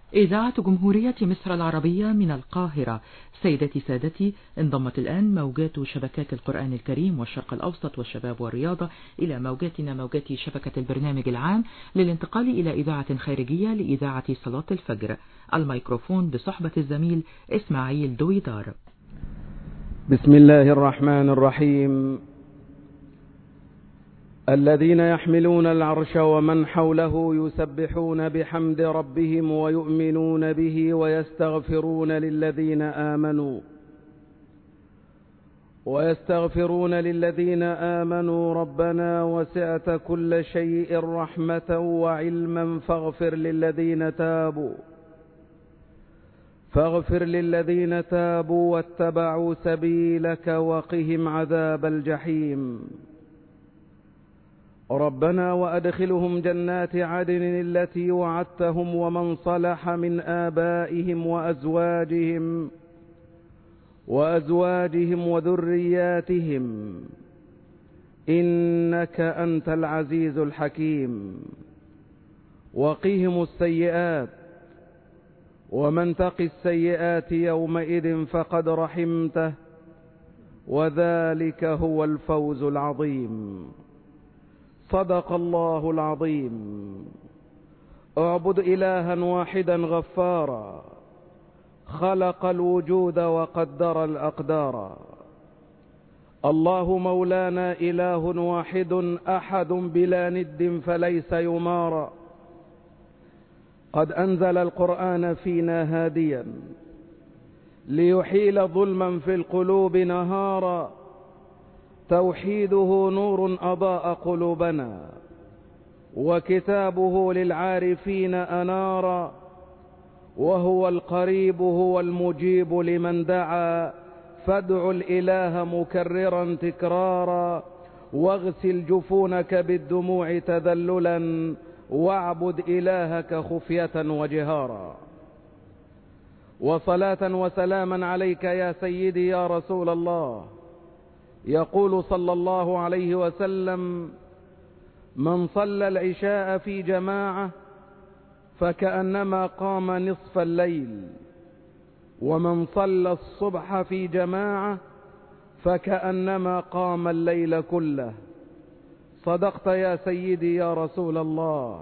إذاعة جمهورية مصر العربية من القاهرة. سيدتي سادتي، انضمت الآن موجات شبكات القرآن الكريم والشرق الأوسط والشباب والرياضة إلى موجاتنا موجات شبكة البرنامج العام للانتقال إلى إذاعة خارجية لإذاعة صلاة الفجر. الميكروفون بصحبة الزميل إسماعيل دويدار. بسم الله الرحمن الرحيم. الذين يحملون العرش ومن حوله يسبحون بحمد ربهم ويؤمنون به ويستغفرون للذين آمنوا ربنا وسعت كل شيء رحمة وعلما فاغفر للذين تابوا واتبعوا سبيلك وقهم عذاب الجحيم. ربنا وأدخلهم جنات عدن التي وعدتهم ومن صلح من آبائهم وأزواجهم وذرياتهم إنك أنت العزيز الحكيم. وقهم السيئات ومن تق السيئات يومئذ فقد رحمته وذلك هو الفوز العظيم. صدق الله العظيم. اعبد إلها واحدا غفارا خلق الوجود وقدر الأقدار. الله مولانا إله واحد أحد بلا ند فليس يمارى. قد أنزل القرآن فينا هاديا ليحيل ظلما في القلوب نهارا. توحيده نور أضاء قلوبنا وكتابه للعارفين أنارا. وهو القريب هو المجيب لمن دعا. فادع الإله مكررا تكرارا. واغسل جفونك بالدموع تذللا واعبد إلهك خفية وجهارا. وصلاة وسلاما عليك يا سيدي يا رسول الله. يقول صلى الله عليه وسلم: من صلى العشاء في جماعة فكأنما قام نصف الليل، ومن صلى الصبح في جماعة فكأنما قام الليل كله. صدقت يا سيدي يا رسول الله.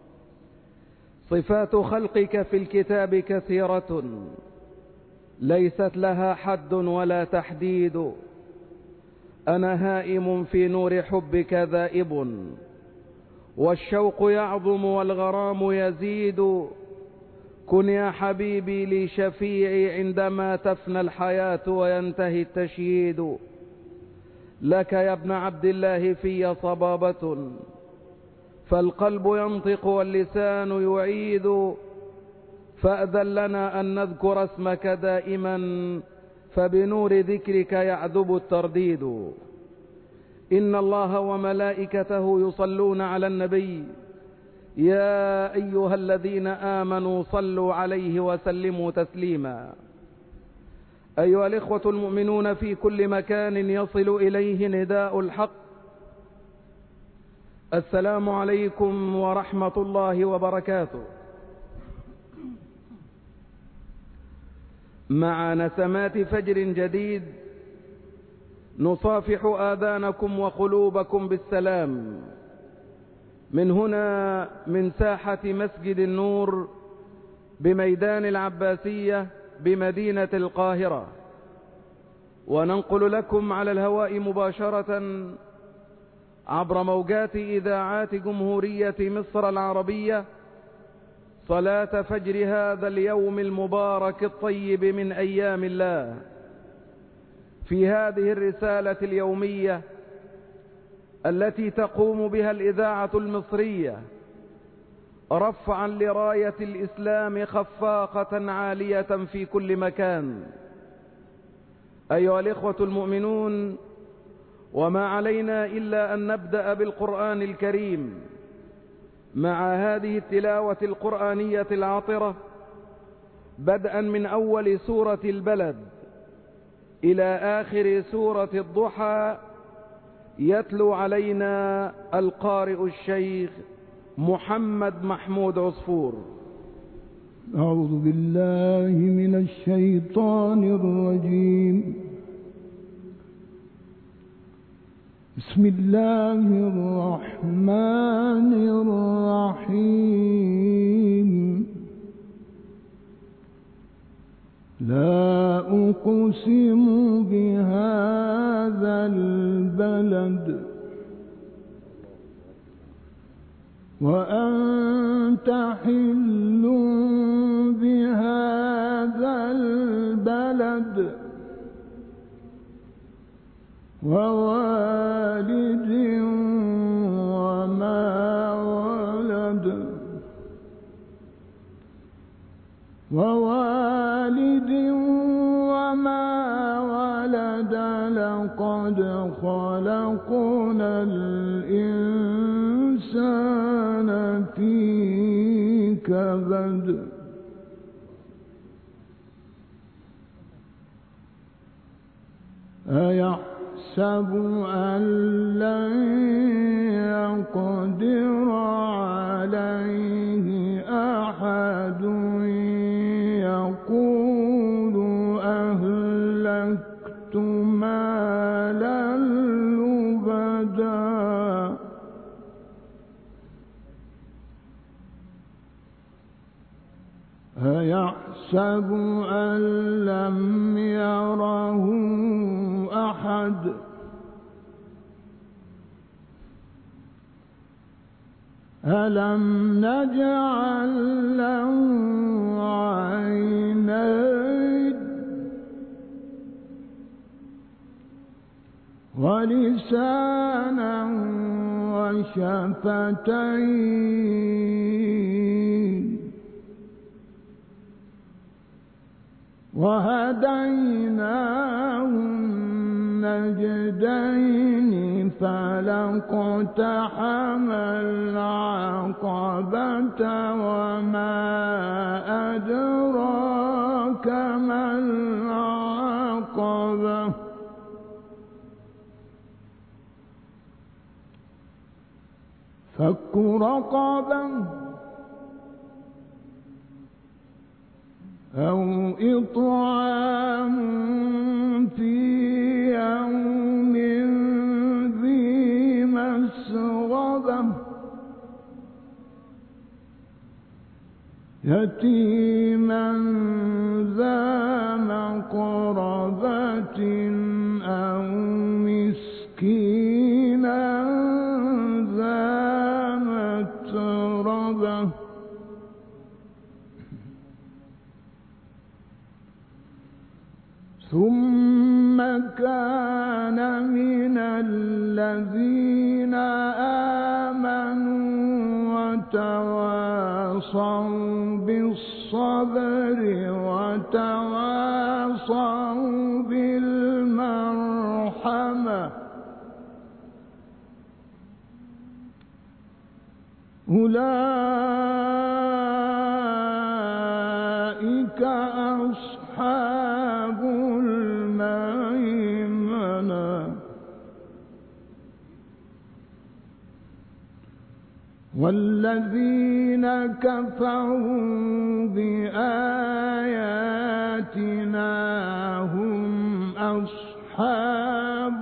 صفات خلقك في الكتاب كثيرة ليست لها حد ولا تحديد. أنا هائم في نور حبك ذائب والشوق يعظم والغرام يزيد. كن يا حبيبي لي شفيعي عندما تفنى الحياة وينتهي التشييد. لك يا ابن عبد الله في صبابة فالقلب ينطق واللسان يعيد. فأذن لنا أن نذكر اسمك دائما فبنور ذكرك يعذب الترديد. إن الله وملائكته يصلون على النبي يا أيها الذين آمنوا صلوا عليه وسلموا تسليما. أيها الإخوة المؤمنون في كل مكان يصل إليه نداء الحق، السلام عليكم ورحمة الله وبركاته. مع نسمات فجر جديد نصافح آذانكم وقلوبكم بالسلام من هنا من ساحة مسجد النور بميدان العباسية بمدينة القاهرة، وننقل لكم على الهواء مباشرة عبر موجات إذاعات جمهورية مصر العربية صلاة فجر هذا اليوم المبارك الطيب من أيام الله، في هذه الرسالة اليومية التي تقوم بها الإذاعة المصرية رفعا لراية الإسلام خفاقة عالية في كل مكان. أيها الإخوة المؤمنون، وما علينا إلا أن نبدأ بالقرآن الكريم مع هذه التلاوة القرآنية العاطرة، بدءا من أول سورة البلد إلى آخر سورة الضحى. يتلو علينا القارئ الشيخ محمد محمود عصفور. أعوذ بالله من الشيطان الرجيم. بسم الله الرحمن الرحيم. لا أقسم بهذا البلد وأنت حل بهذا البلد ووالد وما ولد لقد خلقنا الإنسان في كبد. أيحسب أن لن يقدر عليه أحد يقول أهلكت مالا لبدا أيحسب أن لم يره أحد ألم نجعل له عينين ولسانا وشفتين وهديناه النجدين فلاقتحم العقبة وما أدراك ما العقبة فك رقبة أو إطعام في يوم ذي مسغبة يتيما ذا مقربة أو مسكينا ذا متربة ثم كان من الذين آمنوا وتواصوا بالصبر وتواصوا بالمرحمة أولئك أصحاب الميمنة والذين كفروا بآياتنا هم أصحاب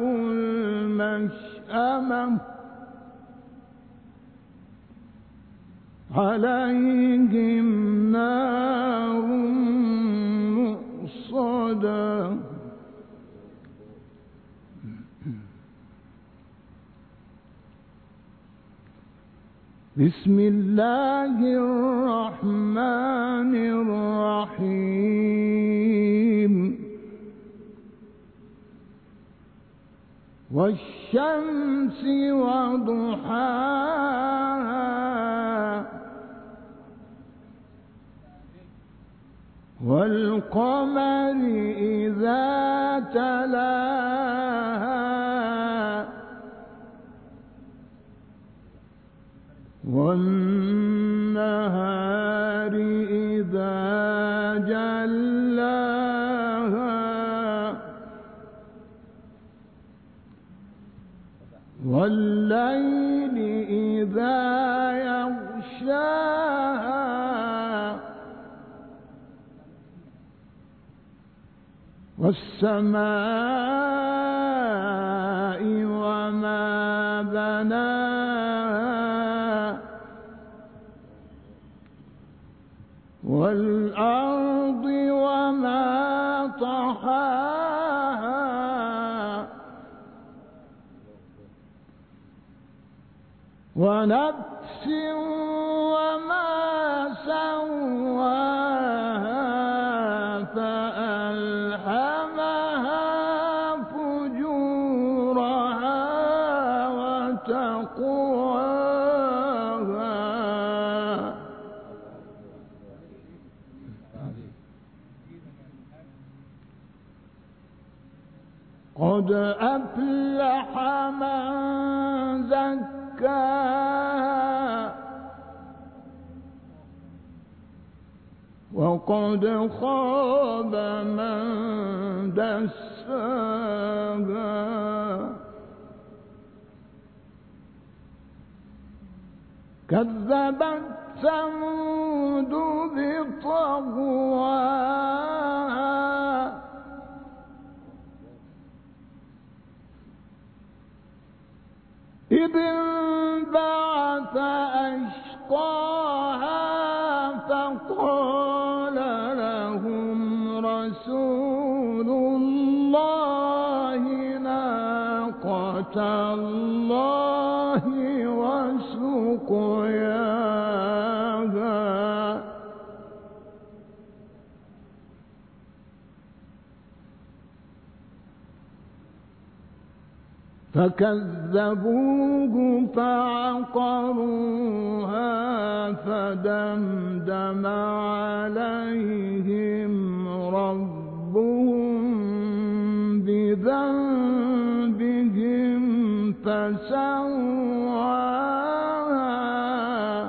المشأمة عليهم نار مؤصدة بسم الله الرحمن الرحيم والشمس وضحاها والقمر إذا تلاها والنهار إذا جلاها والليل إذا يغشاها والسماء وما بناها والأرض وما طحاها ونفس وما سواها فألهمها فجورها وتقواها قد أفلح من زكاها وقد خاب من دساها كذبت ثمود بطغواها إذ انبعث أشقاها فقال لهم رسول الله ناقة الله وسقياها فكذبوه فعقروها فدمدم عليهم ربهم بذنبهم فسواها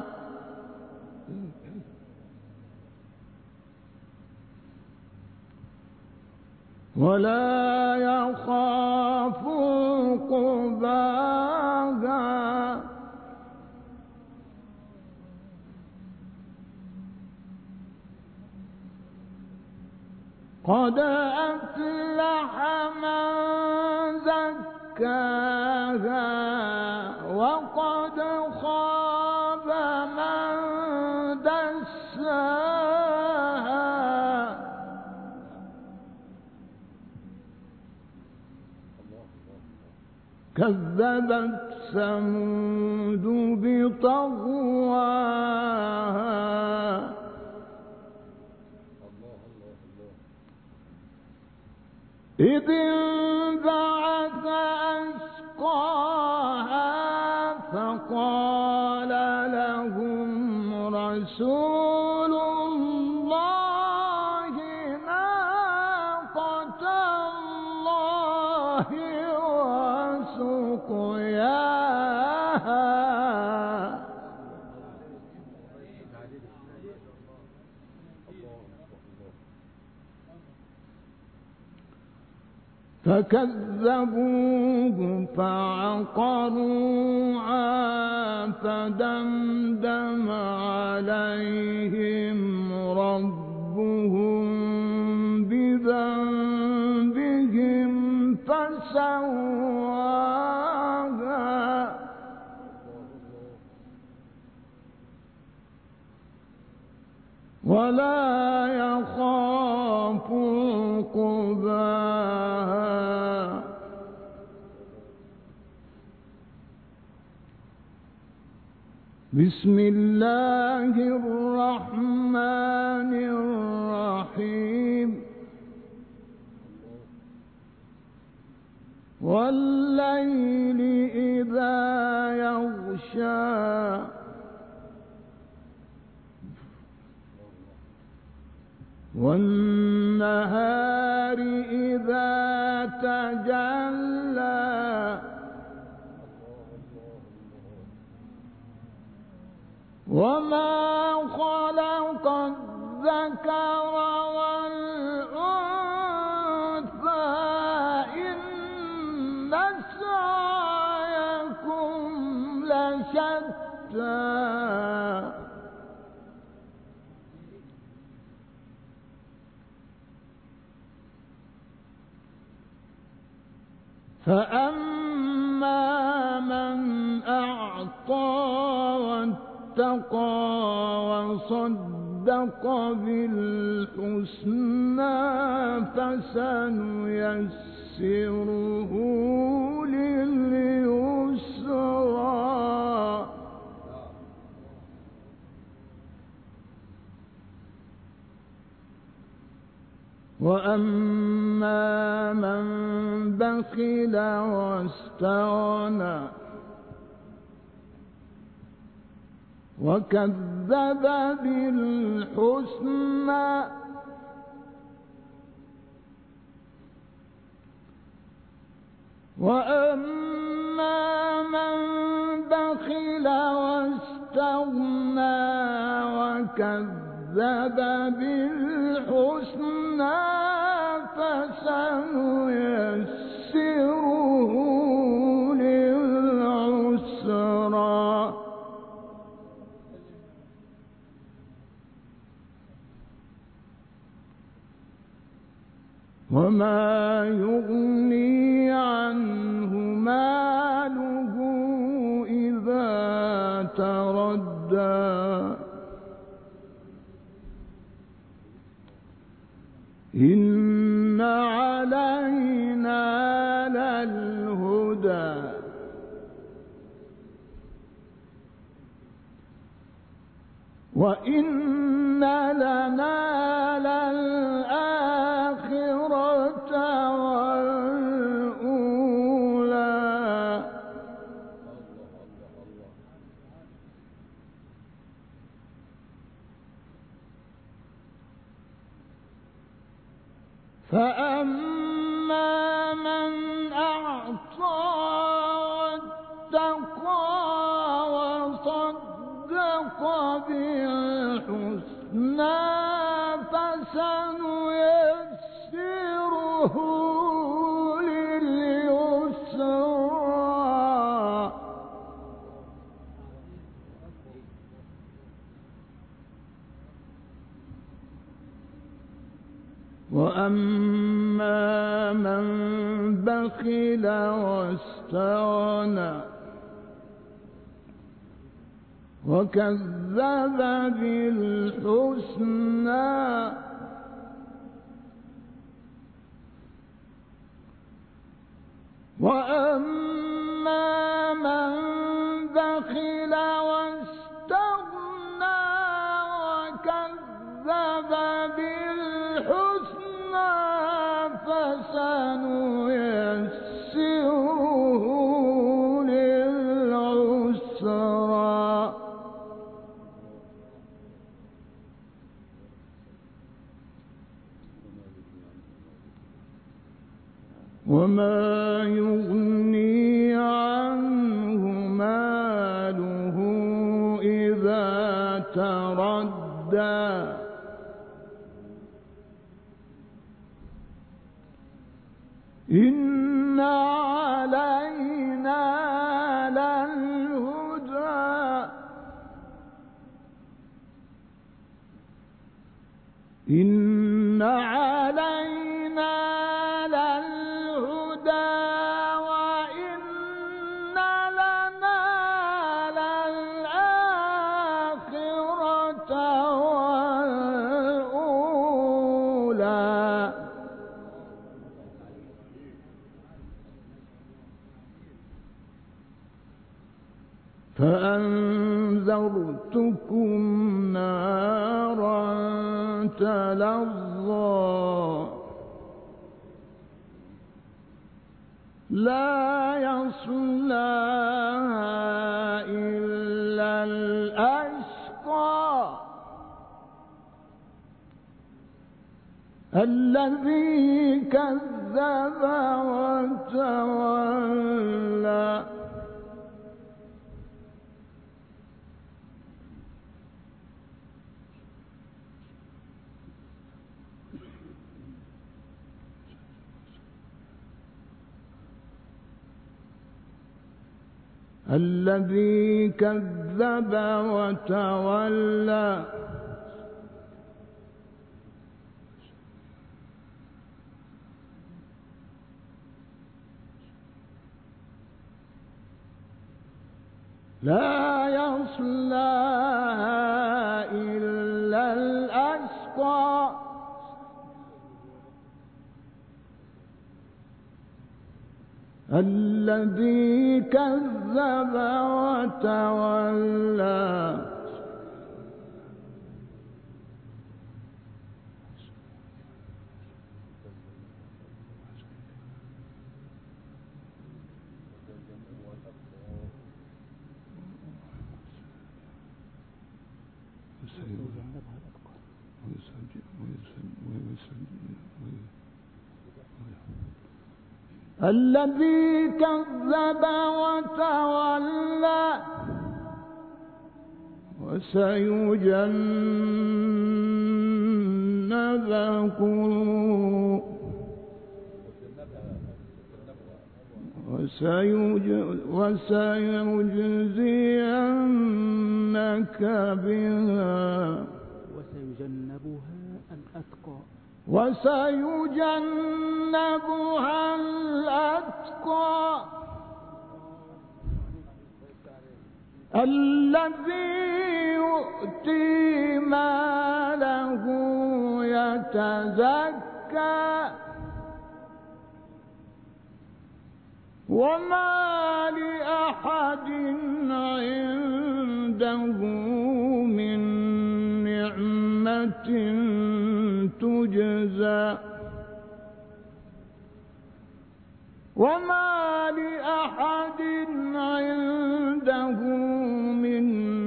ولا يخاف عقباها قد أفلح من زكاها وقد خاب من دساها كذبت ثمود بطغواها إذ انبعث أشقاها فقال لهم رسول الله ناقة الله وسقياها فكذبوه فعقروها فدمدم عليهم ربهم بذنبهم فسواها ولا يخاف عقباها بسم الله الرحمن الرحيم والليل إذا يغشى والنهار إذا تجلى وما خلق الذكر والأنثى إن سعيكم لشتى فأما من أعطى واتقى وصدق بالحسنى فسنيسره لليسرى وأما من بخل واستغنى وكذب بالحسنى وأما من بخل واستغنى وكذب بالحسنى فسنيسره للعسرى وما يغني عنه ماله إذا تردى إن علينا للهدى وإن لنا للآخرة والأولى فأما من أعطى واتقى وصدق بالحسنى فسنيسره لليسرى وأما من بخل واستغنى وكذب بالحسنى وأما من بخل واستغنى وكذب بالحسنى فسنيسره للعسرى وما يغني عنه ماله إذا تردى إن علينا للهدى إن علينا للهدى وإن لنا للآخرة والأولى فأنذرتكم نارا تلظى لا يصلاها إلا الأشقى الذي كذب وتولى الذي كذب وتولى لا يصلاها إلا الأشقى الذي كذب وتولى الذي كذب وتولى وسيجزينك بها وسيجنبها الأتقى الذي يؤتي ماله يتزكى وما لأحد عنده من نعمة تجزى وما لأحد عنده من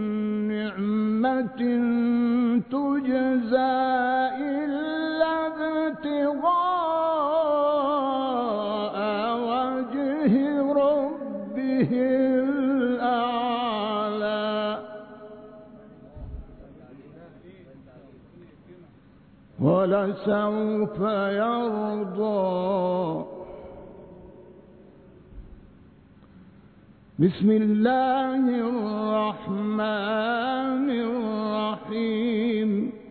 نعمة تجزى إلا ابتغاء وجه ربه الأعلى ولسوف يرضى. بسم الله الرحمن الرحيم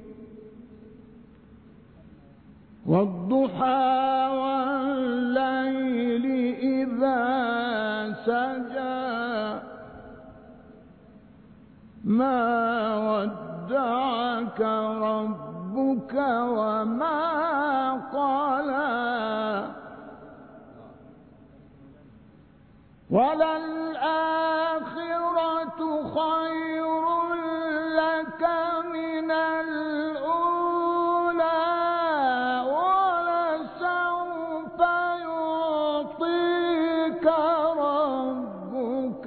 والضحى والليل إذا سجى ما ودعك ربك وما قلى وللآخرة خير لك من الأولى ولسوف يعطيك ربك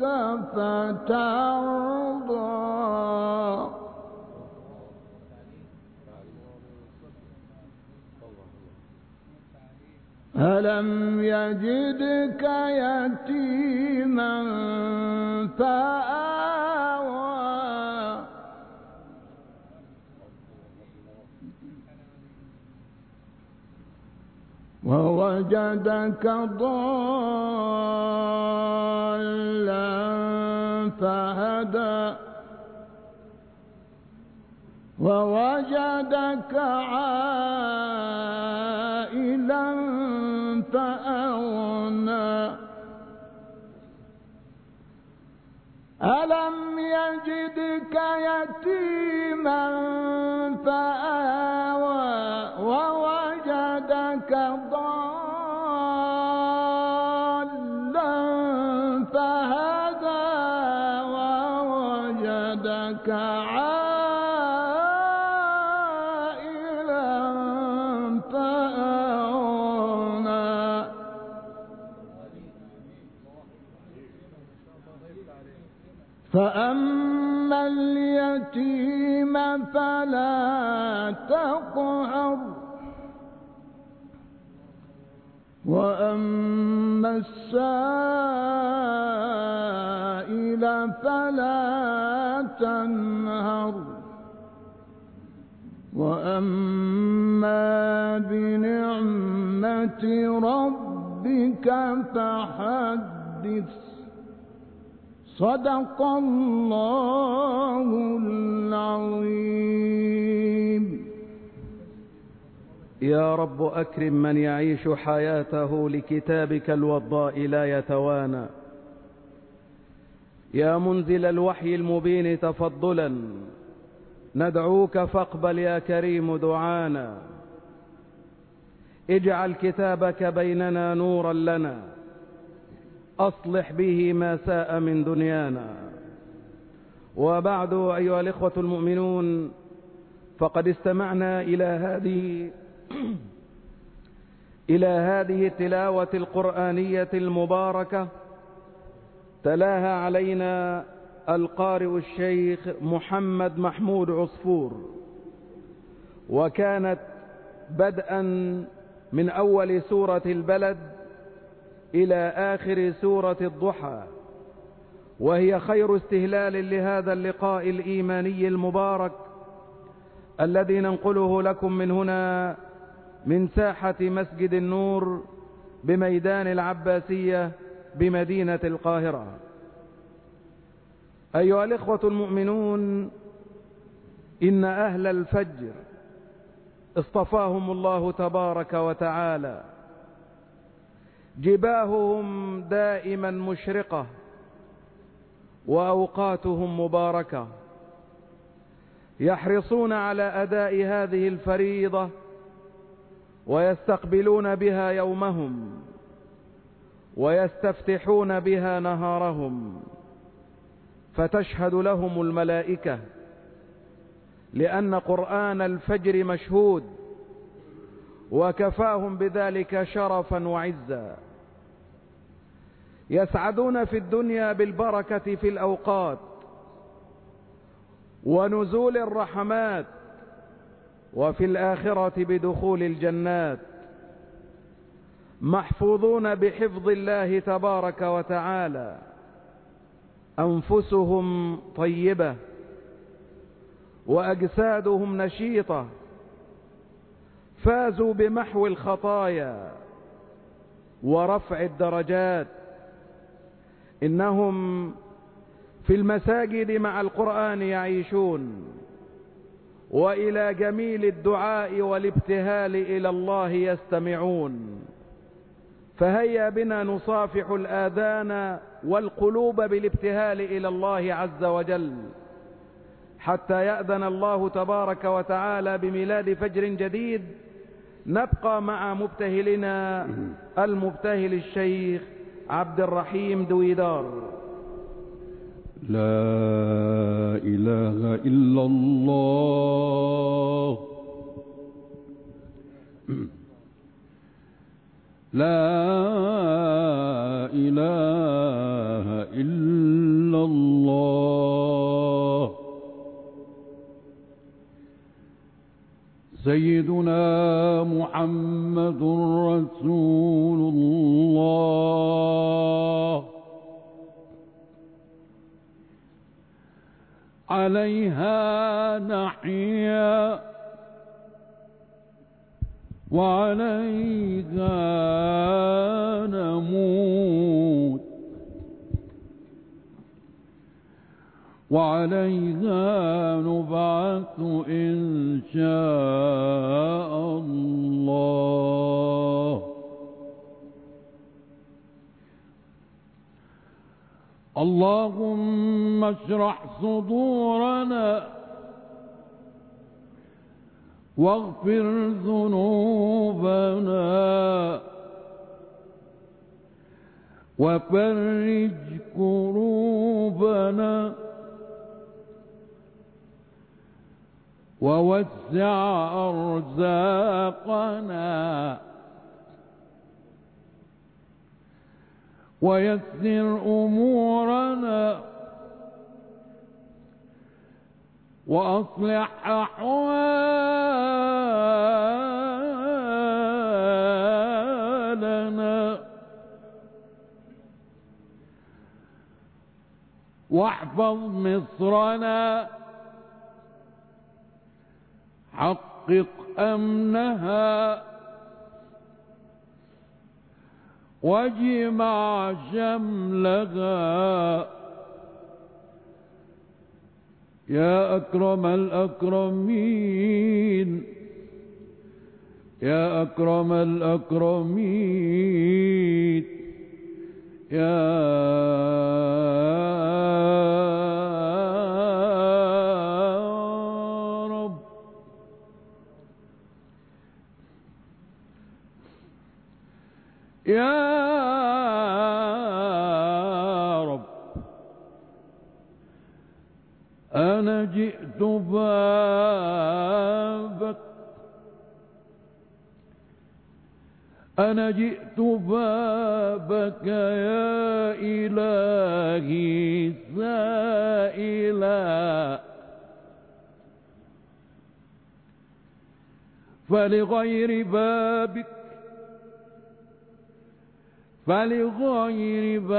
فترضى. ألم يجدك يتيما فآوى ووجدك ضالا فهدى ووجدك عائلا فأغنى ألم يجدك يتيما فآوى ووجدك ضالا فهدى ووجدك فأما اليتيم فلا تقهر وأما السائل فلا تنهر وأما بنعمة ربك فحدث. صدق الله العظيم. يا رب أكرم من يعيش حياته لكتابك الوضاء لا يتوانى يا منزل الوحي المبين تفضلا ندعوك فاقبل يا كريم دعانا. اجعل كتابك بيننا نورا لنا أصلح به ما ساء من دنيانا. وبعد أيها الإخوة المؤمنون، فقد استمعنا إلى هذه التلاوة القرآنية المباركة تلاها علينا القارئ الشيخ محمد محمود عصفور، وكانت بدءا من أول سورة البلد إلى آخر سورة الضحى، وهي خير استهلال لهذا اللقاء الإيماني المبارك الذي ننقله لكم من هنا من ساحة مسجد النور بميدان العباسية بمدينة القاهرة. أيها الإخوة المؤمنون، إن أهل الفجر اصطفاهم الله تبارك وتعالى، جباههم دائما مشرقة وأوقاتهم مباركة، يحرصون على أداء هذه الفريضة ويستقبلون بها يومهم ويستفتحون بها نهارهم، فتشهد لهم الملائكة، لأن قرآن الفجر مشهود وكفاهم بذلك شرفا وعزا. يسعدون في الدنيا بالبركة في الأوقات ونزول الرحمات، وفي الآخرة بدخول الجنات، محفوظون بحفظ الله تبارك وتعالى، أنفسهم طيبة وأجسادهم نشيطة، فازوا بمحو الخطايا ورفع الدرجات. إنهم في المساجد مع القرآن يعيشون، وإلى جميل الدعاء والابتهال إلى الله يستمعون. فهيا بنا نصافح الآذان والقلوب بالابتهال إلى الله عز وجل، حتى يأذن الله تبارك وتعالى بميلاد فجر جديد. نبقى مع مبتهلنا المبتهل الشيخ عبد الرحيم دويدار. لا إله إلا الله، لا إله إلا الله. سيدنا محمد رسول الله، عليها نحيا وعليها نموت وعليها نبعث إن شاء الله. اللهم اشرح صدورنا واغفر ذنوبنا وفرج كروبنا ووسع أرزاقنا ويسر أمورنا وأصلح أحوالنا واحفظ مصرنا، حقق أمنها واجمع شملها يا أكرم الأكرمين، يا أكرم الأكرمين، يا رب. يا رب أنا جئت بابك، أنا جئت بابك يا إلهي سائلا، فلغير بابك، فلغير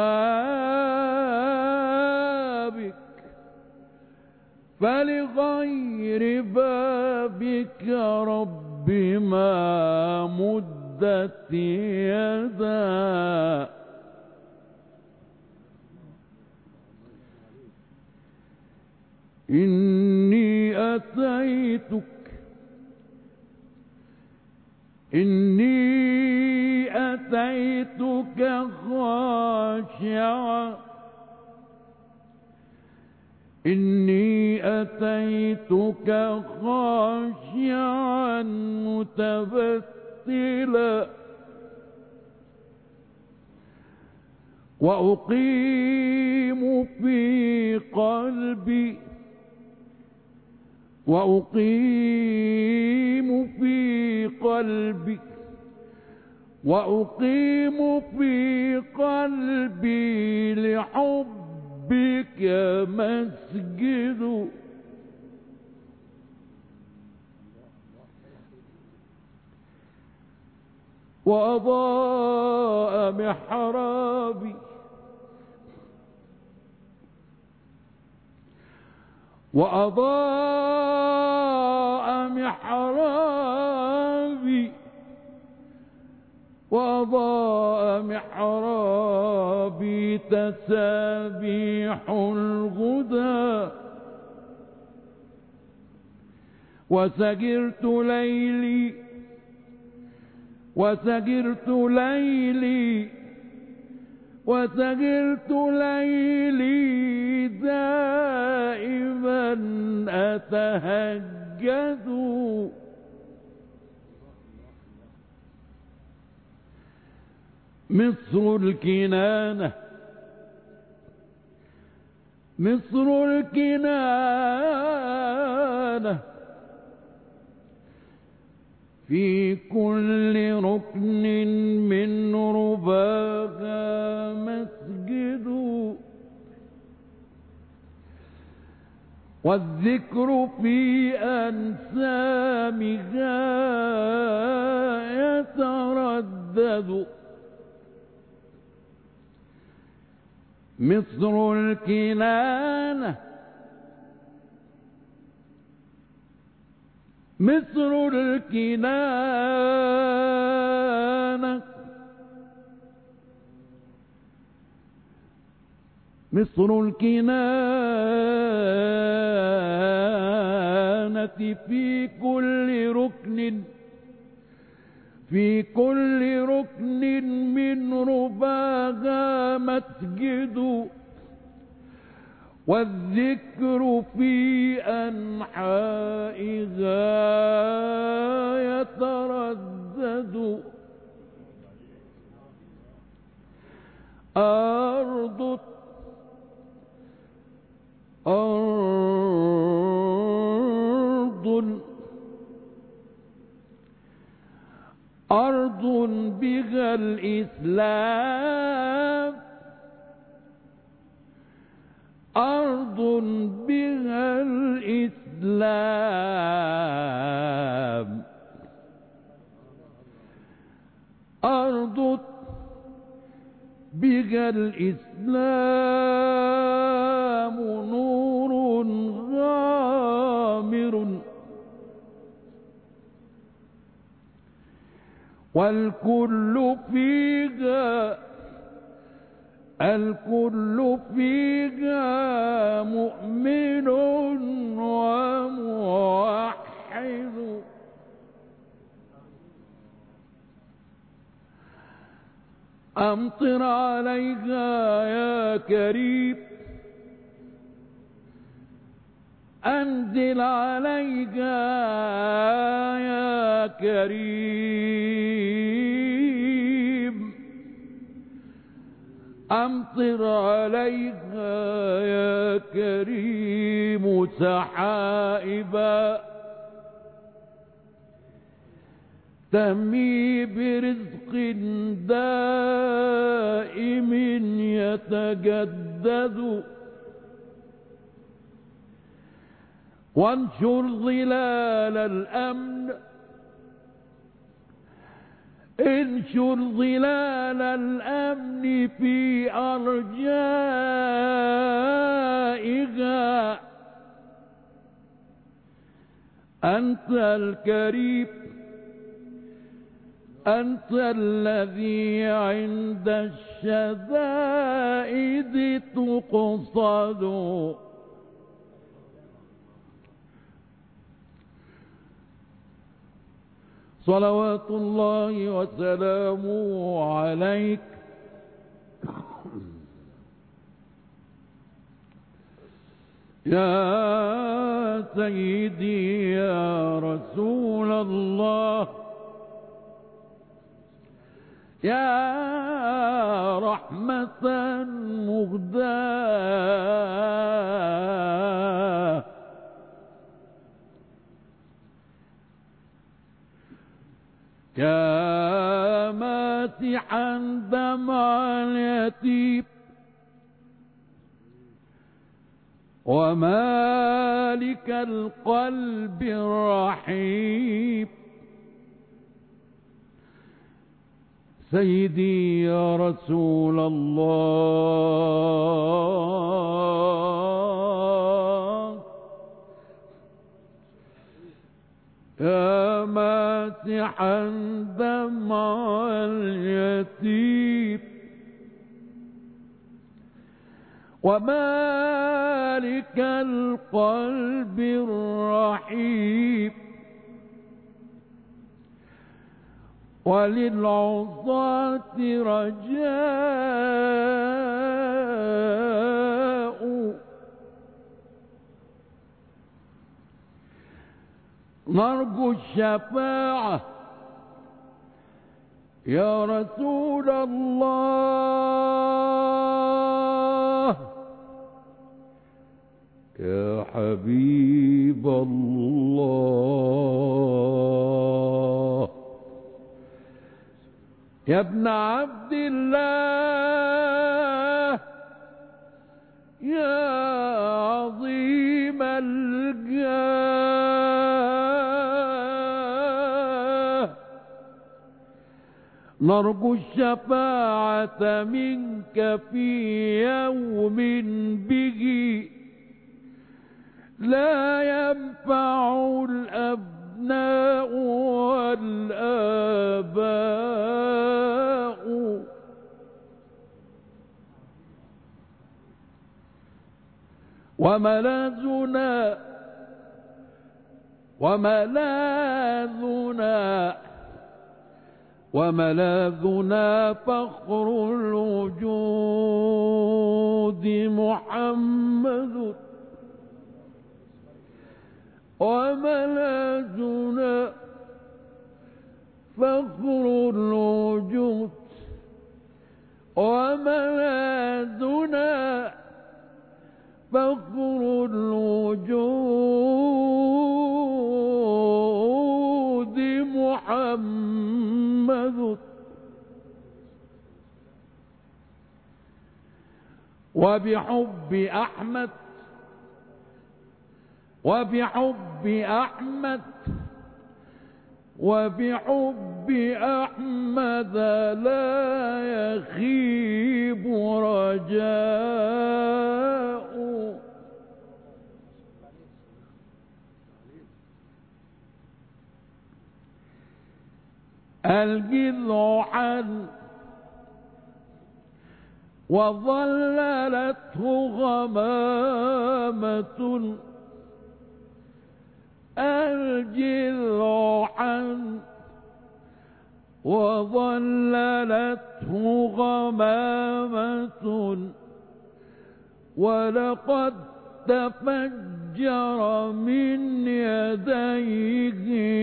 بابك، فلغير بابك يا رب ما مدت يدا. إني أتيتك، إني أتيتك خاشعا، إني أتيتك خاشعا متبتلا، وأقيم في قلبي، وأقيم في قلبي، وأقيم في قلبي لحبك مسجد. وأضاء محرابي، وأضاء محرابي، وأضاء محرابي تسابيح الهدى. وسجرت ليلي، وسجرت ليلي، وسجرت ليلي دائما أتهجد. مصر الكنانة، مصر الكنانة، في كل ركن من رباها مسجد. والذكر في أنسامها يتردد. مصر الكنانة، مصر الكنانة، مصر الكنانة، في كل ركن، في كل ركن من رباها مسجد. والذكر في أنحائها يتردد. أرض أرض بها الإسلام، أرض بها الإسلام، أرض بها الإسلام، نور غامر، والكل فيها، الكل فيها مؤمن وموحد. أمطر عليها يا كريم، أنزل عليها يا كريم، أمطر عليها يا كريم سحائبا تهمي برزق دائم يتجدد، وانشر ظلال الأمن، انشر ظلال الأمن في أرجائها، أنت الكريم، أنت الذي عند الشدائد تقصد. صلوات الله وسلامه عليك يا سيدي يا رسول الله، يا رحمة مهداة، يا ماسحا دمع اليتيم، ومالك القلب الرحيم، سيدي يا رسول الله، يا ماسحا دمع اليتيم، ومالك القلب الرحيم، وللعصاة رجاء، نرجو الشفاعة يا رسول الله، يا حبيب الله، يا ابن عبد الله، يا عظيم الجاه، نرجو الشفاعة منك في يوم به لا ينفع الأبناء والآباء، وملاذنا فخر الوجود محمد، وملاذنا فخر الوجود، وملاذنا فخر الوجود محمد، وبحب أحمد، وبحب أحمد، وبحب أحمد لا يخيب رجاء. الجذع حل وظللته غمامة، الجذع حل وظللته غمامة ولقد تفجر من يديه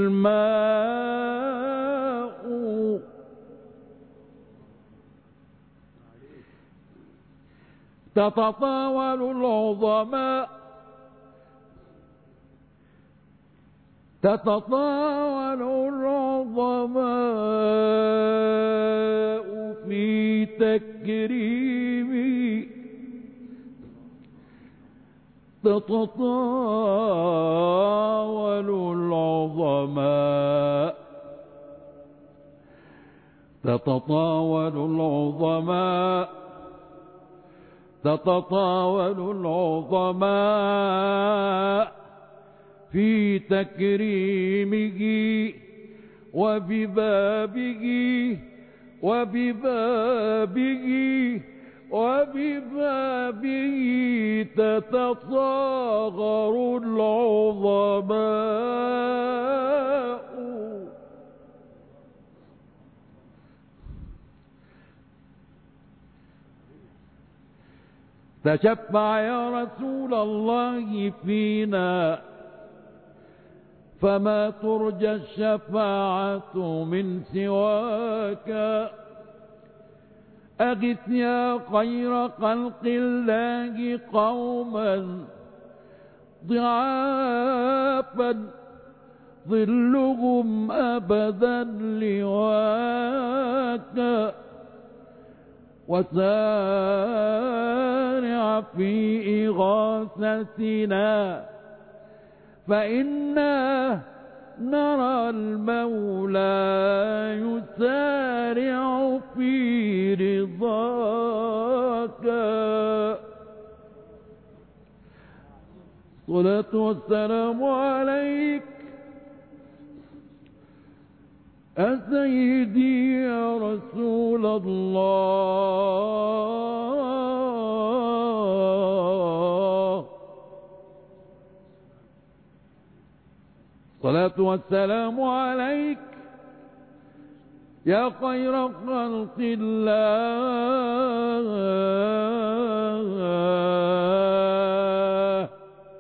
الماء تتطاول العظماء في تكريمه تتطاول العظماء في تكريمه وببابه تتصاغر العظماء. تشفع يا رسول الله فينا فما ترجى الشفاعة من سواك. أغث يا خير خلق الله قوما ضعافا ظلهم أبدا لواك. وسارع في إغاثتنا فإنا نرى المولى يسارع في رضاك. الصلاة والسلام عليك يا سيدي يا رسول الله. الصلاة والسلام عليك يا خير خلق الله.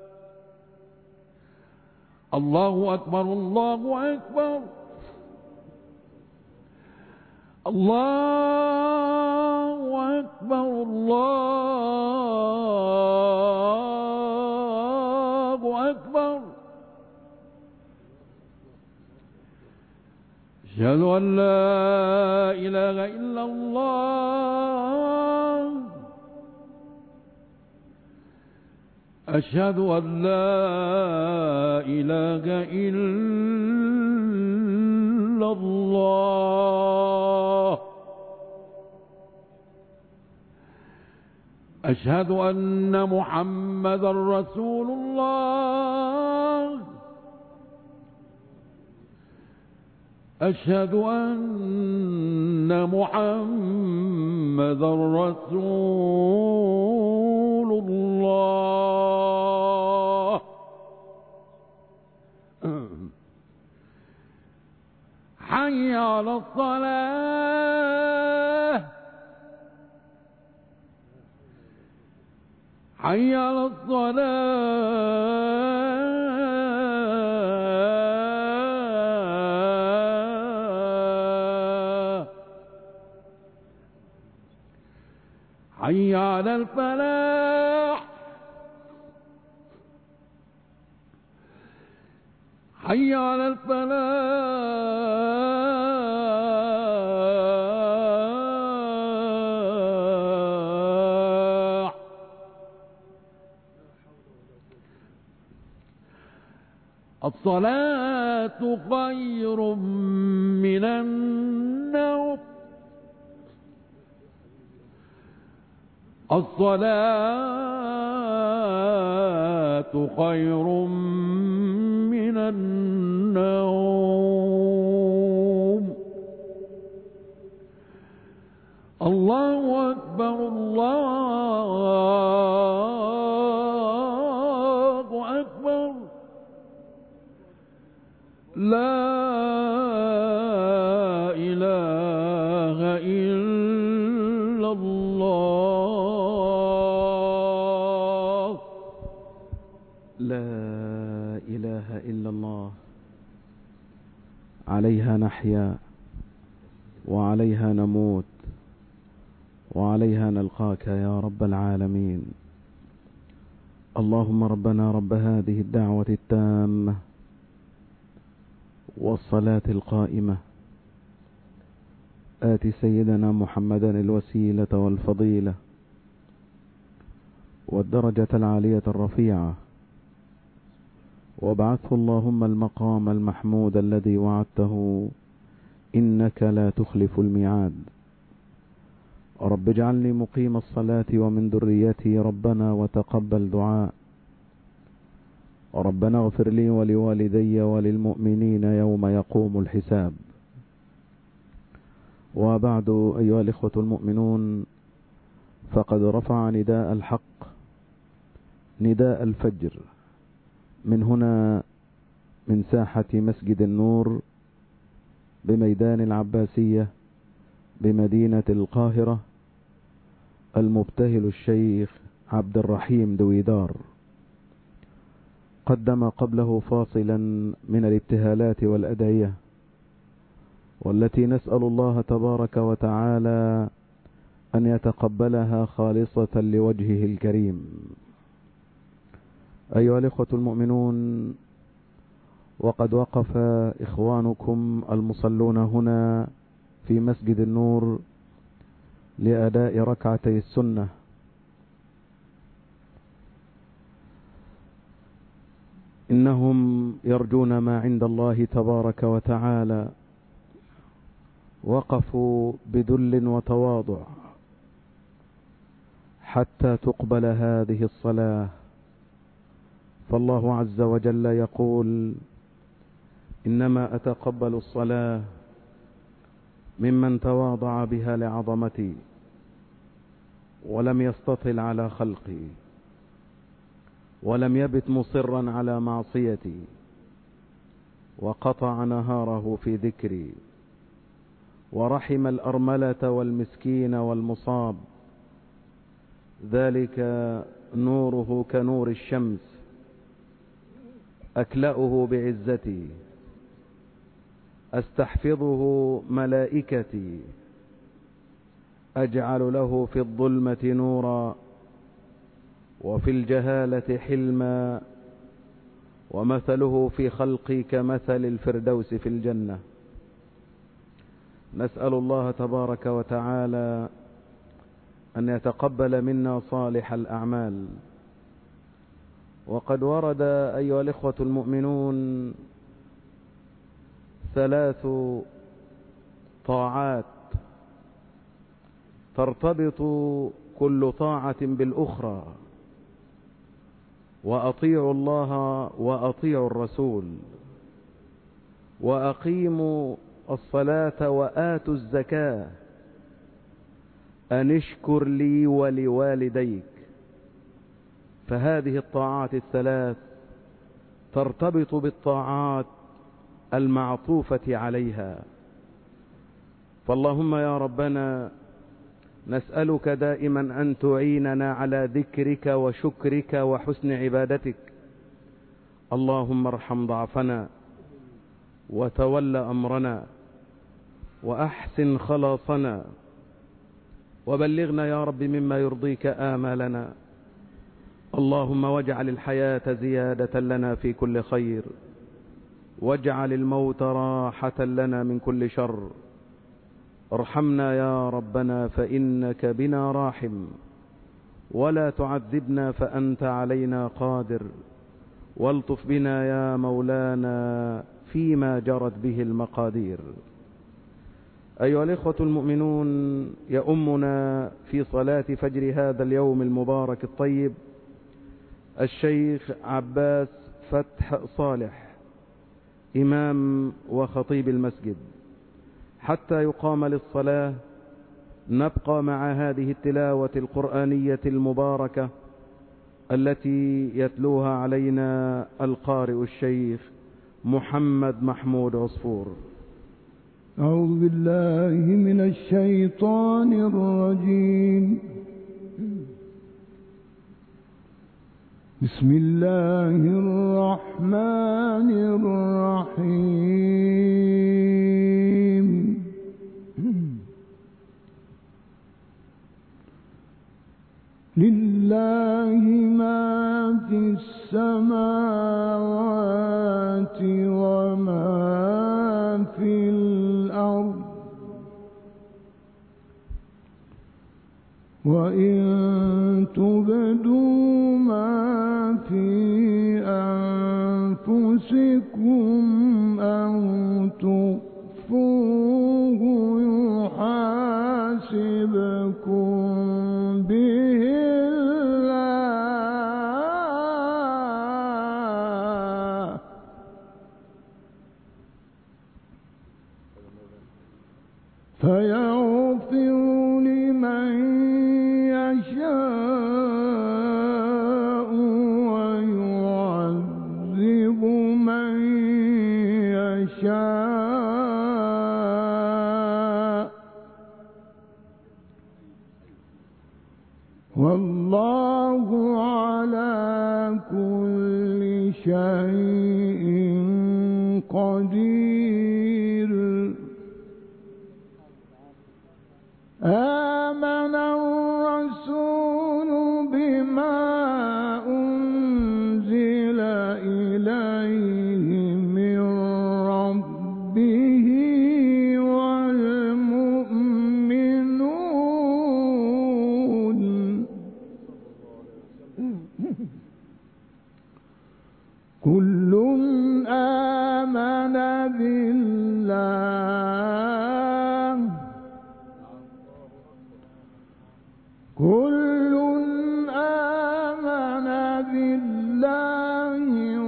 الله أكبر الله أكبر الله أكبر الله أكبر. أشهد أن لا إله إلا الله. أشهد أن لا إله إلا الله. أشهد أن محمدا رسول الله. أشهد أن محمدا رسول الله. حي على الصلاة حي على الصلاة حي على الفلاح حي على الفلاح. الصلاة خير من النوم. الصلاة خير من النوم. الله أكبر الله أكبر. لا عليها نحيا وعليها نموت وعليها نلقاك يا رب العالمين. اللهم ربنا رب هذه الدعوة التامة والصلاة القائمة، آت سيدنا محمدا الوسيلة والفضيلة والدرجة العالية الرفيعة، وابعثه اللهم المقام المحمود الذي وعدته إنك لا تخلف الميعاد. رب اجعلني مقيم الصلاة ومن ذريتي ربنا وتقبل دعاء. ربنا اغفر لي ولوالدي وللمؤمنين يوم يقوم الحساب. وبعد أيها الإخوة المؤمنون، فقد رفع نداء الحق نداء الفجر من هنا من ساحة مسجد النور بميدان العباسية بمدينة القاهرة المبتهل الشيخ عبد الرحيم دويدار. قدم قبله فاصلا من الابتهالات والأدعية، والتي نسأل الله تبارك وتعالى أن يتقبلها خالصة لوجهه الكريم. أيها الإخوة المؤمنون، وقد وقف إخوانكم المصلون هنا في مسجد النور لأداء ركعتي السنة، إنهم يرجون ما عند الله تبارك وتعالى، وقفوا بذل وتواضع حتى تقبل هذه الصلاة. فالله عز وجل يقول: إنما أتقبل الصلاة ممن تواضع بها لعظمتي ولم يستطل على خلقي ولم يبت مصرا على معصيتي وقطع نهاره في ذكري ورحم الأرملة والمسكين والمصاب. ذلك نوره كنور الشمس أكلأه بعزتي، أستحفظه ملائكتي، أجعل له في الظلمة نورا وفي الجهالة حلما، ومثله في خلقي كمثل الفردوس في الجنة. نسأل الله تبارك وتعالى أن يتقبل منا صالح الأعمال. وقد ورد أيها الإخوة المؤمنون 3 طاعات ترتبط كل طاعة بالأخرى: وأطيعوا الله وأطيعوا الرسول، وأقيموا الصلاة وآتوا الزكاة، أن اشكر لي ولوالديك. فهذه الطاعات ال3 ترتبط بالطاعات المعطوفة عليها. فاللهم يا ربنا نسألك دائما أن تعيننا على ذكرك وشكرك وحسن عبادتك. اللهم ارحم ضعفنا وتول أمرنا وأحسن خلاصنا، وبلغنا يا رب مما يرضيك آمالنا. اللهم واجعل الحياة زيادة لنا في كل خير، واجعل الموت راحة لنا من كل شر. ارحمنا يا ربنا فإنك بنا راحم، ولا تعذبنا فأنت علينا قادر، والطف بنا يا مولانا فيما جرت به المقادير. أيها الإخوة المؤمنون، يؤمنا في صلاة فجر هذا اليوم المبارك الطيب الشيخ عباس فتح صالح، إمام وخطيب المسجد. حتى يقام للصلاة نبقى مع هذه التلاوة القرآنية المباركة التي يتلوها علينا القارئ الشيخ محمد محمود عصفور. أعوذ بالله من الشيطان الرجيم. بسم الله الرحمن الرحيم. وإن تبدوا ما في أنفسكم أو تخفوه يحاسبكم به الله فيغفر لمن يشاء ويعذب من يشاء والله على كل شيء قدير. آمن الرسول بما أنزل إليه من ربه والمؤمنون كل آمن بالله كل آمن بالله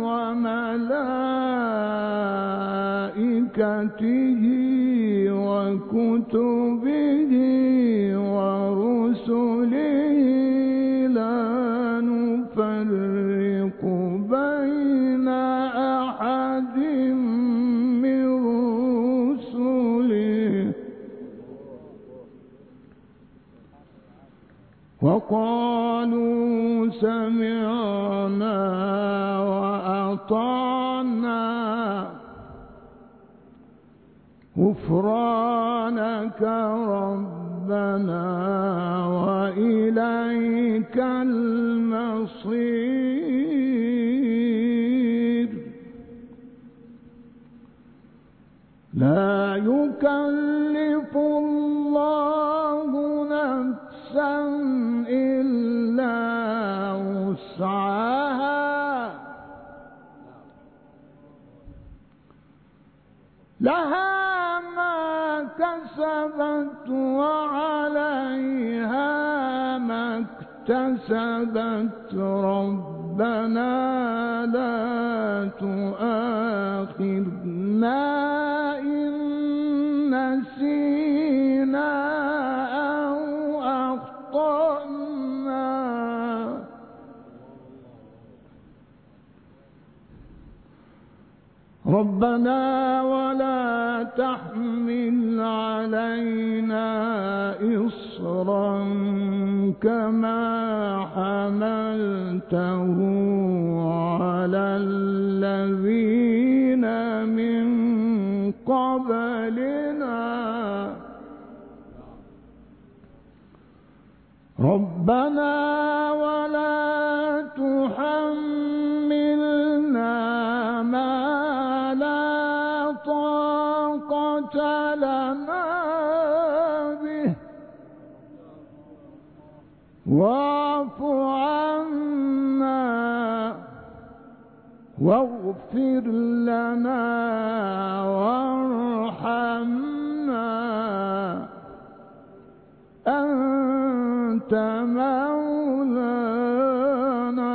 وملائكته وكتبه ورسله لا نفرق بين أحد من رسله وقالوا سمعنا وأطعنا غفرانك ربنا وإليك المصير. لا يكلف الله نفسا إلا وسعها لها ما كسبت وعليها ما اكتسبت ربنا لا تؤاخذنا إن نسينا أو أخطأنا ربنا ولا تحمل علينا إصرا كما حملته على الذين من قبلنا ربنا ولا تحملنا ما لا طاقة لنا به واعف عنا واغفر لنا وارحمنا أنت مولانا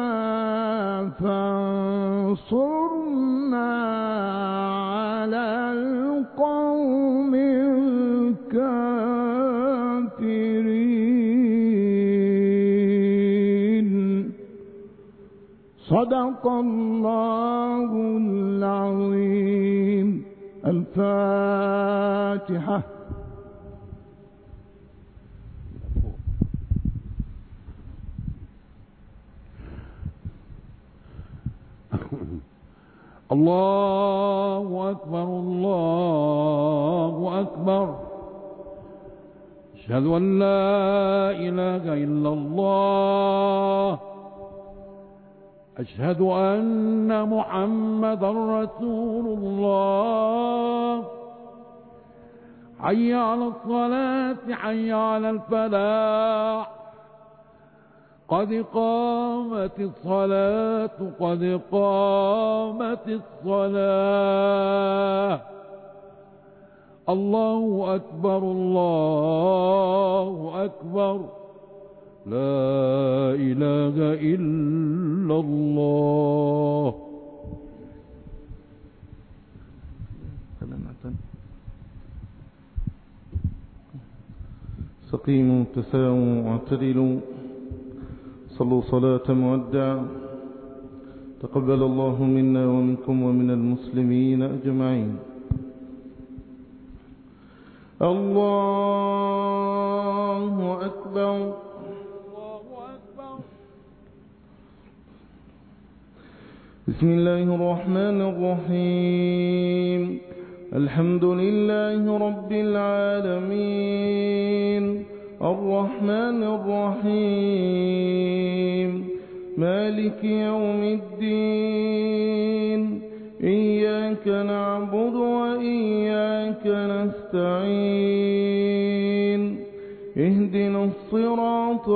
فانصرنا على القوم الكافرين. صدق الله العظيم. الفاتحة. الله أكبر الله أكبر. أشهد أن لا إله إلا الله. أشهد أن محمدا رسول الله. حي على الصلاة حي على الفلاح قد قامت الصلاة قد قامت الصلاة الله أكبر الله أكبر لا إله إلا الله. استقيموا تساووا واعتدلوا صلوا صلاة مودع تقبل الله منا ومنكم ومن المسلمين أجمعين. الله أكبر. بسم الله الرحمن الرحيم. الحمد لله رب العالمين الرحمن الرحيم مالك يوم الدين إياك نعبد وإياك نستعين اهدنا الصراط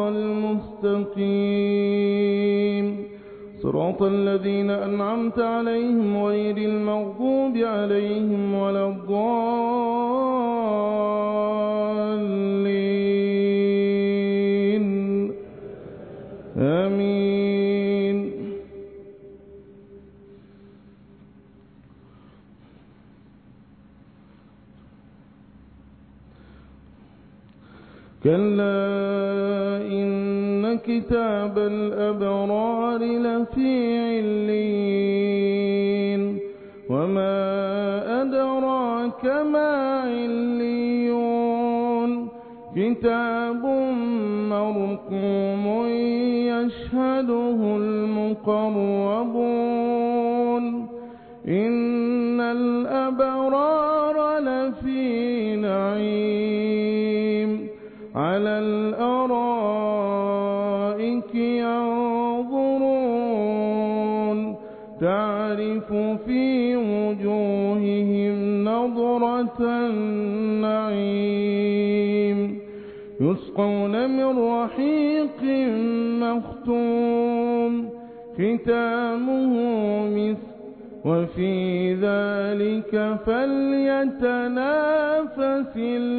المستقيم صراط الذين أنعمت عليهم غير المغضوب عليهم ولا الضالين آمين. كلا إن كتاب الأبرار لفي عليين وما أدراك ما عليون كتاب مرقوم يشهده المقربون إن الأبرار لفي نعيم على الأرائك ينظرون تعرف في وجوههم نضرة النعيم يسقون من رحيق مختوم ختامه مسك وفي ذلك فليتنافس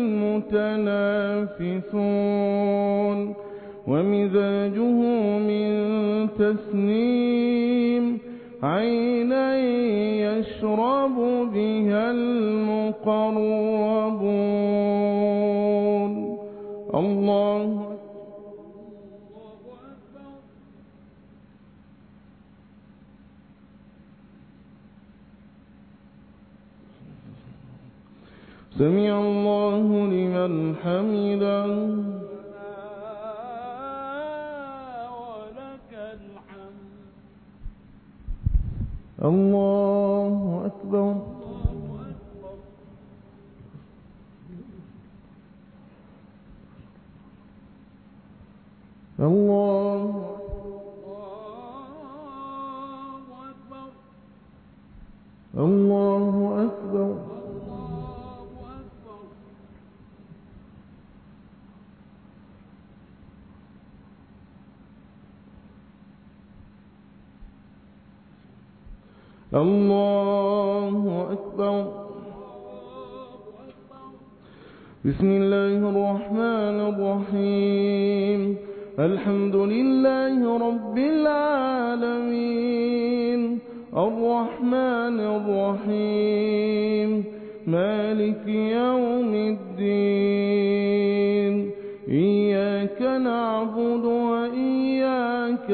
المتنافسون ومزاجه من تسنيم عينا يشرب بها المقربون. الله سمع الله لمن حمده ولك الحمد. الله أكبر. الله أكبر. الله أكبر. الله أكبر. بسم الله الرحمن الرحيم الحمد لله رب العالمين الرحمن الرحيم مالك يوم الدين إياك نعبد وإياك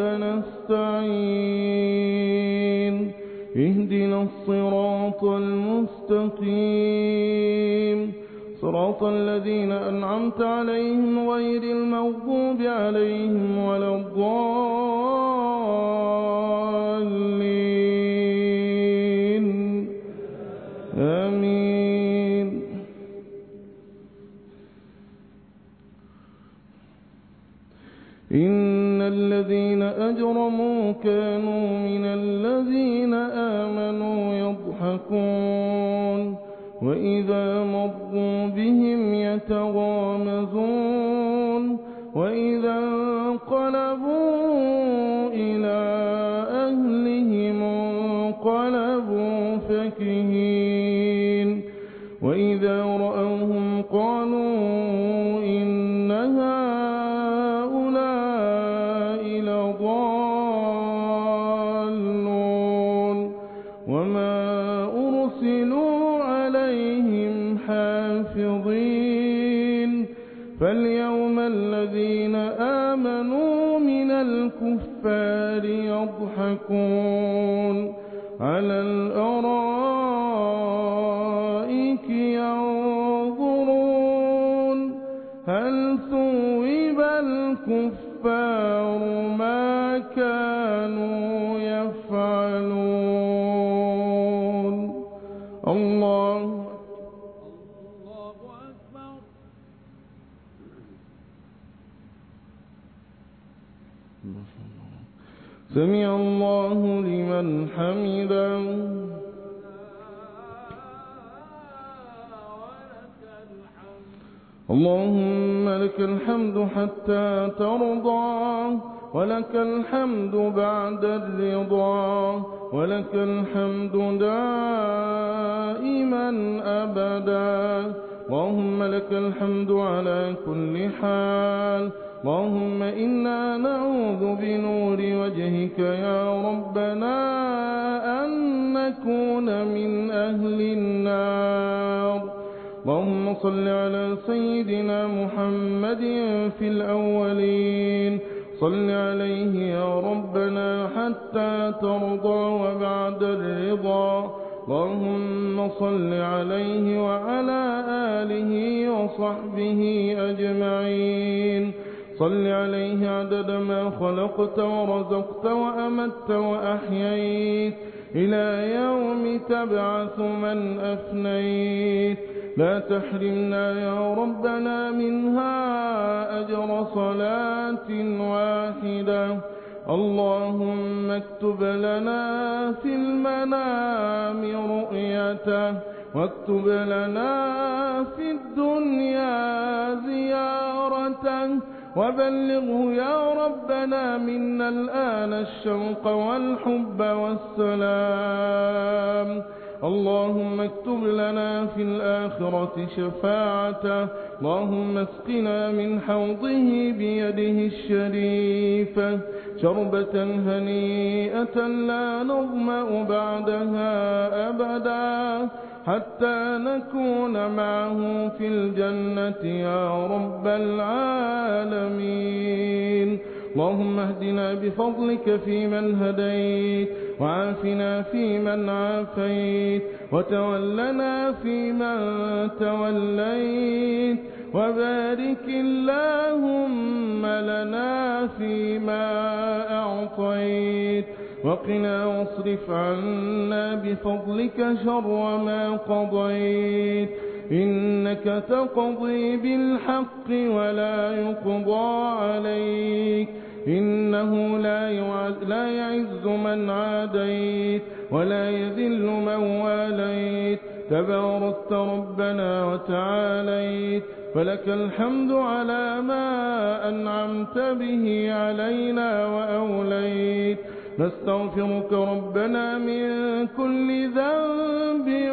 نستعين اهدنا الصراط المستقيم صراط الذين أنعمت عليهم غير المغضوب عليهم ولا الضالين آمين. إن الذين أجرموا كانوا من الذين آمنوا يضحكون وإذا مروا بهم يتغامزون وإذا انقلبوا إلى أهلهم انقلبوا فكهين وإذا رأوهم قالوا إن هؤلاء لضالون وما أرسلوا عليهم حافظين فاليوم الذين آمنوا من الكفار يضحكون على الأرائك ينظرون هل ثوب الكفار ما كانوا يفعلون الله أكبر سمع الله لمن حمده اللهم لك الحمد حتى ترضى ولك الحمد بعد الرضا ولك الحمد دائما أبدا اللهم لك الحمد على كل حال اللهم إنا نعوذ بنور وجهك يا ربنا أن نكون من أهل النار اللهم صل على سيدنا محمد في الأولين صل عليه يا ربنا حتى ترضى وبعد الرضا اللهم صل عليه وعلى آله وصحبه أجمعين صل عليه عدد ما خلقت ورزقت وأمت وأحييت إلى يوم تبعث من أفنيت لا تحرمنا يا ربنا منها أجر صلاة واحدة اللهم اكتب لنا في المنام رؤيته واكتب لنا في الدنيا زيارته وبلغه يا ربنا منا الآن الشوق والحب والسلام اللهم اكتب لنا في الآخرة شفاعته اللهم اسقنا من حوضه بيده الشريفة شربة هنيئة لا نظمأ بعدها أبدا حتى نكون معه في الجنة يا رب العالمين اللهم اهدنا بفضلك فيمن هديت وعافنا فيمن عافيت وتولنا فيمن توليت وبارك اللهم لنا فيما أعطيت وقنا واصرف عنا بفضلك شر ما قضيت إنك تقضي بالحق ولا يقضى عليك إنه لا يعز من عاديت ولا يذل من واليت تباركت ربنا وتعاليت فلك الحمد على ما أنعمت به علينا وأوليت نستغفرك ربنا من كل ذنب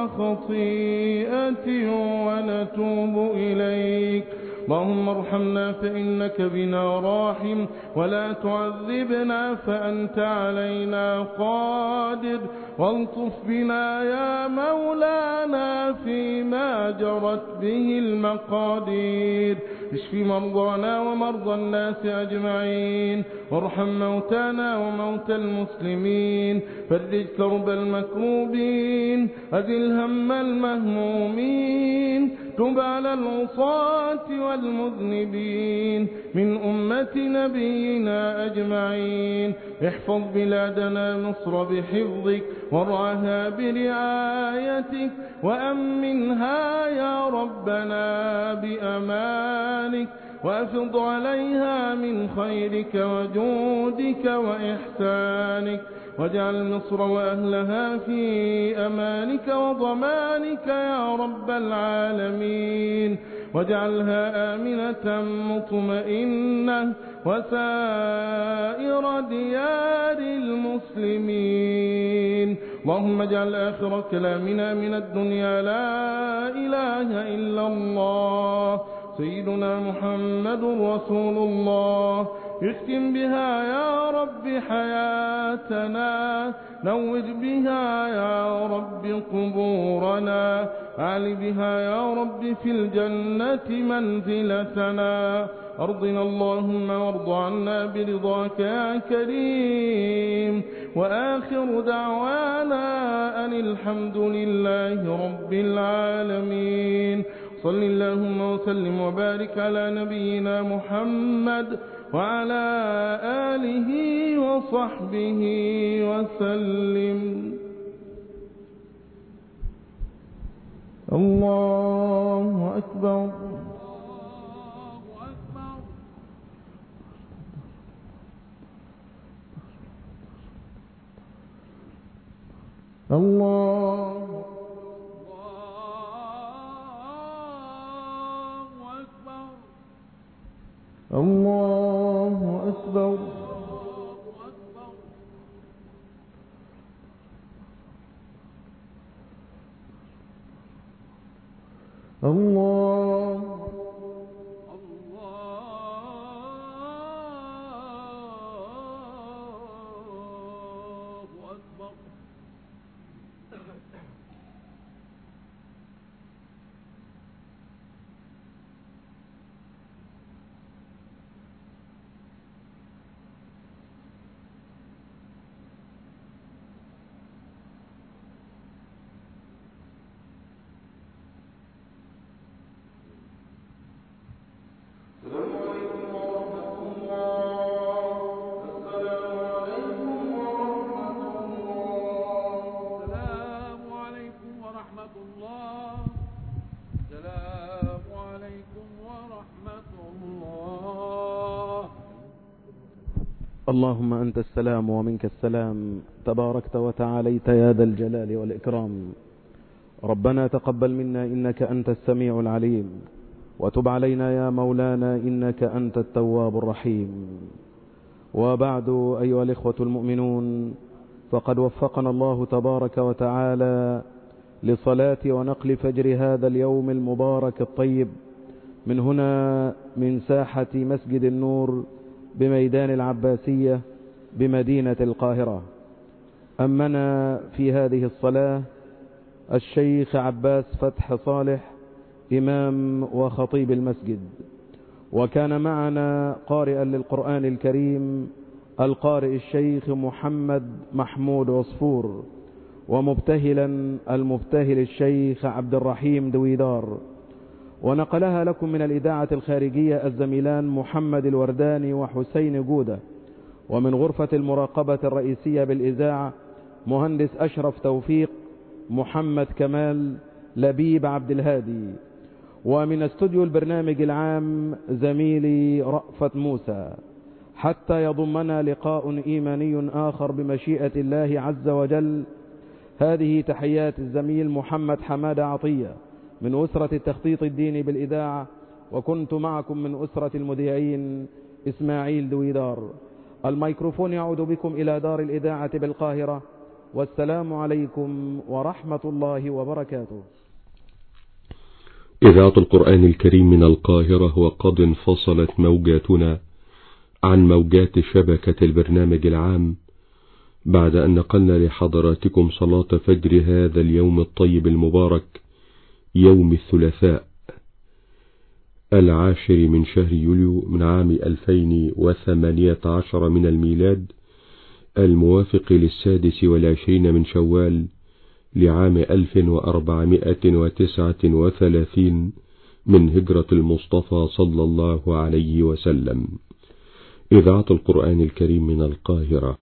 وخطيئة ونتوب إليك اللهم ارحمنا فإنك بنا راحم ولا تعذبنا فأنت علينا قادر والطف بنا يا مولانا فيما جرت به المقادير اشف مرضانا ومرضى الناس أجمعين وارحم موتانا وموتى المسلمين فرج كرب المكروبين أزل هم المهمومين تب على العصاة والمذنبين من أمة نبينا أجمعين احفظ بلادنا مصر بحفظك وارعها برعايتك وأمنها يا ربنا بأمانك وأفض عليها من خيرك وجودك وإحسانك واجعل مصر وأهلها في أمانك وضمانك يا رب العالمين، واجعلها آمنة مطمئنة وسائر ديار المسلمين. اللهم اجعل آخر كلامنا من الدنيا لا إله إلا الله سيدنا محمد رسول الله. اختم بها يا رب حياتنا، نوّج بها يا رب قبورنا، أعل بها يا رب في الجنة منزلتنا. أرضنا اللهم وارض عنا برضاك يا كريم. وآخر دعوانا أن الحمد لله رب العالمين. صل اللهم وسلم وبارك على نبينا محمد وعلى آله وصحبه وسلم. الله أكبر. الله أكبر. الله أكبر. الله أكبر. اللهم أنت السلام ومنك السلام، تباركت وتعاليت يا ذا الجلال والإكرام. ربنا تقبل منا إنك أنت السميع العليم، وتب علينا يا مولانا إنك أنت التواب الرحيم. وبعد أيها الإخوة المؤمنون، فقد وفقنا الله تبارك وتعالى لصلاة ونقل فجر هذا اليوم المبارك الطيب من هنا من ساحة مسجد النور بميدان العباسية بمدينة القاهرة. أمنا في هذه الصلاة الشيخ عباس فتح صالح إمام وخطيب المسجد، وكان معنا قارئا للقرآن الكريم القارئ الشيخ محمد محمود عصفور، ومبتهلا المبتهل الشيخ عبد الرحيم دويدار. ونقلها لكم من الإذاعة الخارجية الزميلان محمد الورداني وحسين جودة، ومن غرفة المراقبة الرئيسية بالإذاعة مهندس أشرف توفيق، محمد كمال، لبيب عبد الهادي، ومن استوديو البرنامج العام زميلي رأفت موسى، حتى يضمنا لقاء إيماني آخر بمشيئة الله عز وجل. هذه تحيات الزميل محمد حماد عطية من أسرة التخطيط الديني بالإذاعة، وكنت معكم من أسرة المذيعين إسماعيل دويدار. الميكروفون يعود بكم إلى دار الإذاعة بالقاهرة، والسلام عليكم ورحمة الله وبركاته. إذاعة القرآن الكريم من القاهرة، وقد انفصلت موجاتنا عن موجات شبكة البرنامج العام بعد أن نقلنا لحضراتكم صلاة فجر هذا اليوم الطيب المبارك، يوم الثلاثاء 10 من شهر يوليو من عام 2018 من الميلاد، الموافق 26 من شوال لعام 1439 من هجرة المصطفى صلى الله عليه وسلم. إذاعة القرآن الكريم من القاهرة.